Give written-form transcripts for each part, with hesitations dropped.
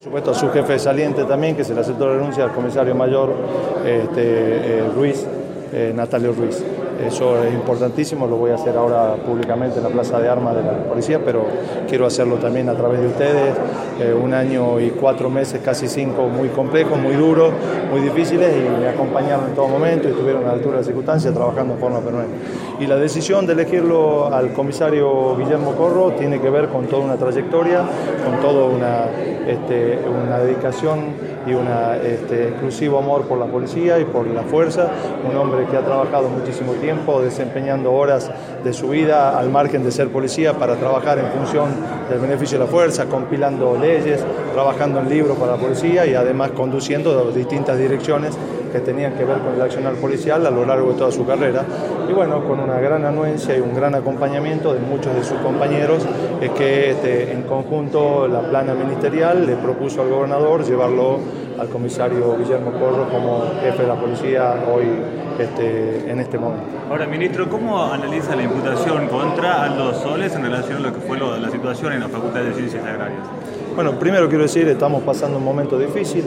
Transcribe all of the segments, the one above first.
Por supuesto, a su jefe saliente también, que se le aceptó la renuncia al comisario mayor Ruiz, Natalio Ruiz. Eso es importantísimo, lo voy a hacer ahora públicamente en la Plaza de Armas de la Policía, pero quiero hacerlo también a través de ustedes. 1 año y 4 meses, casi 5, muy complejos, muy duros, muy difíciles, y me acompañaron en todo momento y estuvieron a la altura de las circunstancias trabajando en forma permanente. Y la decisión de elegirlo al comisario Guillermo Corro tiene que ver con toda una trayectoria, con toda una dedicación y un exclusivo amor por la policía y por la fuerza. Un hombre que ha trabajado muchísimo tiempo, desempeñando horas de su vida al margen de ser policía para trabajar en función del beneficio de la fuerza, compilando leyes, trabajando en libros para la policía y además conduciendo distintas direcciones que tenían que ver con el accionar policial a lo largo de toda su carrera. Y bueno, con una gran anuencia y un gran acompañamiento de muchos de sus compañeros, es que en conjunto la plana ministerial le propuso al gobernador llevarlo al comisario Guillermo Corro como jefe de la policía hoy en este momento. Ahora, ministro, ¿cómo analiza la imputación contra Aldo Soles en relación a lo que fue la situación en la Facultad de Ciencias Agrarias? Bueno, primero quiero decir, estamos pasando un momento difícil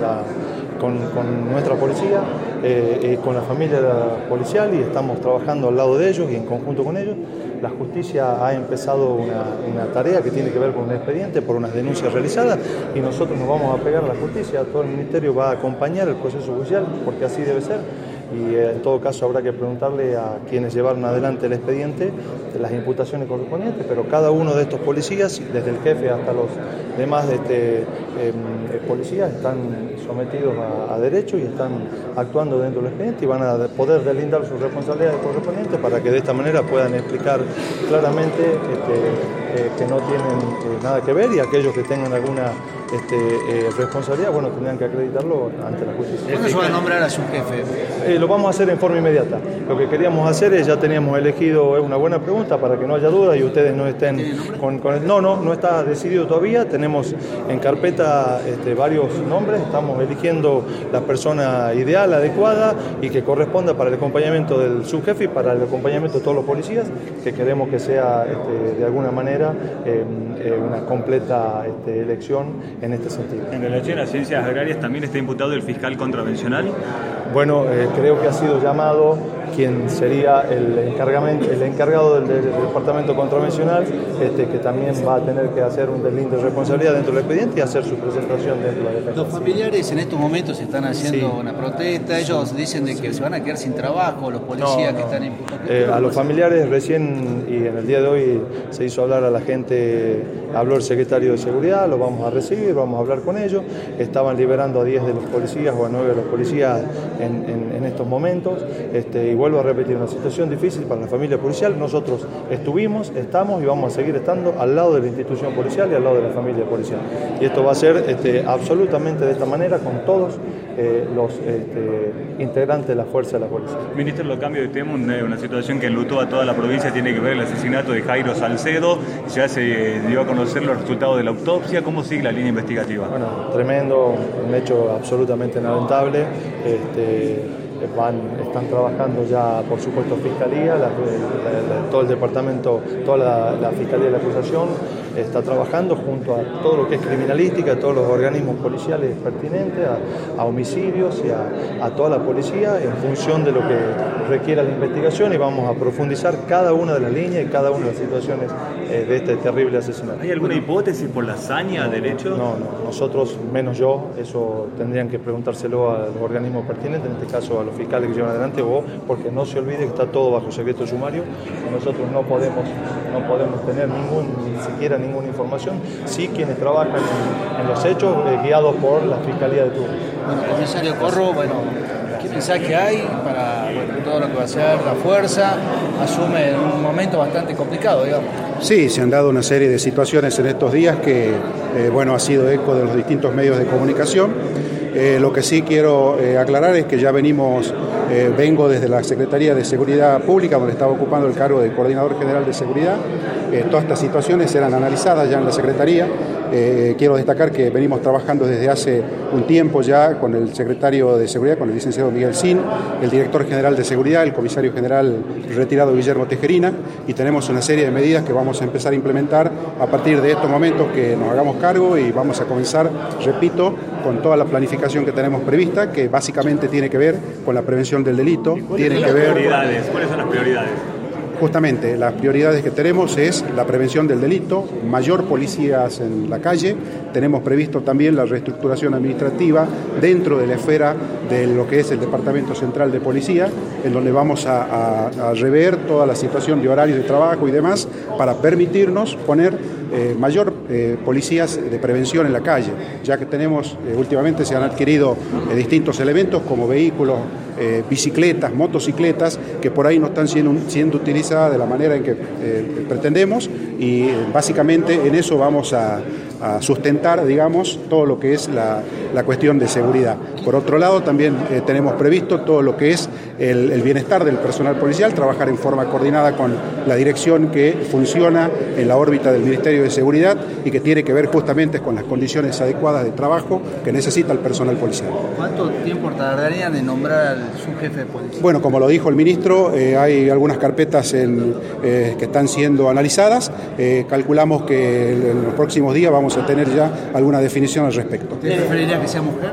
con nuestra policía, con la familia policial, y estamos trabajando al lado de ellos y en conjunto con ellos. La justicia ha empezado una tarea que tiene que ver con un expediente por unas denuncias realizadas, y nosotros nos vamos a pegar a la justicia. Todo el ministerio va a acompañar el proceso judicial, porque así debe ser. Y en todo caso habrá que preguntarle a quienes llevaron adelante el expediente de las imputaciones correspondientes, pero cada uno de estos policías, desde el jefe hasta los demás policías, están sometidos a derecho y están actuando dentro del expediente y van a poder deslindar sus responsabilidades correspondientes para que de esta manera puedan explicar claramente que no tienen nada que ver, y aquellos que tengan alguna responsabilidad, bueno, tendrán que acreditarlo ante la justicia. ¿Cuándo se va a nombrar a su jefe? Lo vamos a hacer en forma inmediata. Lo que queríamos hacer es, ya teníamos elegido, es una buena pregunta para que no haya duda y ustedes no estén con el... No está decidido todavía. Tenemos en carpeta varios nombres, estamos eligiendo la persona ideal, adecuada y que corresponda para el acompañamiento del subjefe y para el acompañamiento de todos los policías, que queremos que sea de alguna manera una completa elección en este sentido. En relación a Ciencias Agrarias, ¿también está imputado el fiscal contravencional? Bueno, creo que ha sido llamado quien sería el encargado del departamento contravencional, que también va a tener que hacer un deslinde de responsabilidad dentro del expediente y hacer su presentación dentro de la defensa. Los familiares en estos momentos están haciendo una protesta, ellos dicen de que se van a quedar sin trabajo, los policías que están imputados. A los familiares recién, y en el día de hoy se hizo hablar a la gente, habló el secretario de Seguridad, lo vamos a recibir, vamos a hablar con ellos. Estaban liberando a 10 de los policías o a 9 de los policías en estos momentos, y vuelvo a repetir, una situación difícil para la familia policial. Nosotros estuvimos, estamos y vamos a seguir estando al lado de la institución policial y al lado de la familia policial. Y esto va a ser absolutamente de esta manera con todos los integrantes de la fuerza de la policía. Ministro, lo cambio de tema, una situación que enlutó a toda la provincia, tiene que ver el asesinato de Jairo Salcedo. Ya se dio a conocer los resultados de la autopsia. ¿Cómo sigue la línea investigativa? Bueno, tremendo, un hecho absolutamente lamentable. Están trabajando ya, por supuesto, Fiscalía, todo el departamento, toda la Fiscalía de la Acusación está trabajando junto a todo lo que es criminalística, a todos los organismos policiales pertinentes, a homicidios y a toda la policía en función de lo que requiera la investigación, y vamos a profundizar cada una de las líneas y cada una de las situaciones de este terrible asesinato. ¿Hay alguna hipótesis por la hazaña del hecho? No, nosotros, menos yo, eso tendrían que preguntárselo a los organismos pertinentes, en este caso a los fiscales que llevan adelante, porque no se olvide que está todo bajo secreto de sumario, y nosotros no podemos tener ni siquiera ninguna información. Sí, quienes trabajan en los hechos, guiados por la Fiscalía de turno. Bueno, comisario Corro, ¿qué mensaje hay para todo lo que va a ser la fuerza? Asume en un momento bastante complicado, digamos. Sí, se han dado una serie de situaciones en estos días que, ha sido eco de los distintos medios de comunicación. Lo que sí quiero aclarar es que ya vengo desde la Secretaría de Seguridad Pública, donde estaba ocupando el cargo de Coordinador General de Seguridad, todas estas situaciones serán analizadas ya en la Secretaría. Quiero destacar que venimos trabajando desde hace un tiempo ya con el secretario de Seguridad, con el licenciado Miguel Sin, el director general de Seguridad, el comisario general retirado Guillermo Tejerina, y tenemos una serie de medidas que vamos a empezar a implementar a partir de estos momentos que nos hagamos cargo, y vamos a comenzar, repito, con toda la planificación que tenemos prevista, que básicamente tiene que ver con la prevención del delito. ¿Cuáles son las prioridades? Justamente, las prioridades que tenemos es la prevención del delito, mayor policías en la calle. Tenemos previsto también la reestructuración administrativa dentro de la esfera de lo que es el Departamento Central de Policía, en donde vamos a rever toda la situación de horarios de trabajo y demás para permitirnos poner mayor policías de prevención en la calle, ya que tenemos, últimamente se han adquirido distintos elementos como vehículos, bicicletas, motocicletas, que por ahí no están siendo utilizadas de la manera en que pretendemos, y básicamente en eso vamos a sustentar, digamos, todo lo que es la cuestión de seguridad. Por otro lado, también tenemos previsto todo lo que es el bienestar del personal policial, trabajar en forma coordinada con la dirección que funciona en la órbita del Ministerio de Seguridad y que tiene que ver justamente con las condiciones adecuadas de trabajo que necesita el personal policial. ¿Cuánto tiempo tardarían en nombrar al subjefe de policía? Bueno, como lo dijo el ministro, hay algunas carpetas que están siendo analizadas. Calculamos que en los próximos días vamos a tener ya alguna definición al respecto. ¿Usted preferiría que sea mujer?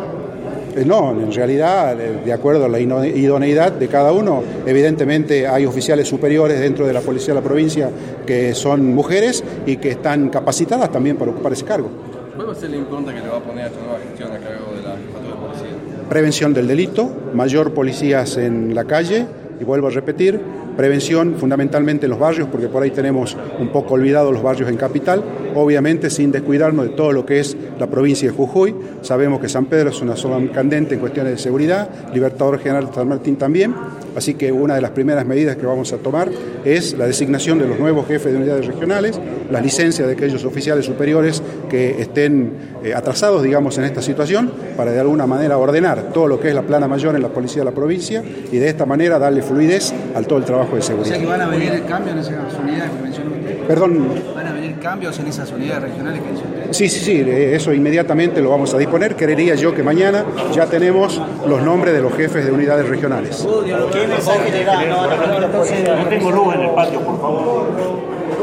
No, en realidad, de acuerdo a la idoneidad de cada uno, evidentemente hay oficiales superiores dentro de la Policía de la provincia que son mujeres y que están capacitadas también para ocupar ese cargo. ¿Cuál va a ser la impronta que le va a poner a esta nueva gestión a cargo de la jefatura de policía? Prevención del delito, mayor policías en la calle, y vuelvo a repetir, prevención fundamentalmente en los barrios, porque por ahí tenemos un poco olvidados los barrios en capital, obviamente sin descuidarnos de todo lo que es la provincia de Jujuy. Sabemos que San Pedro es una zona candente en cuestiones de seguridad, Libertador General San Martín también, así que una de las primeras medidas que vamos a tomar es la designación de los nuevos jefes de unidades regionales, la licencia de aquellos oficiales superiores que estén atrasados, digamos, en esta situación, para de alguna manera ordenar todo lo que es la plana mayor en la policía de la provincia y de esta manera darle fluidez al todo el trabajo de seguridad. O sea que van a venir cambios en esas unidades que mencionó usted. Perdón. ¿Van a venir cambios en esas unidades regionales que mencionó usted? Sí, eso inmediatamente lo vamos a disponer. Creería yo que mañana ya tenemos los nombres de los jefes de unidades regionales. ¿Qué mensaje le da? No tengo luz en el patio, por favor.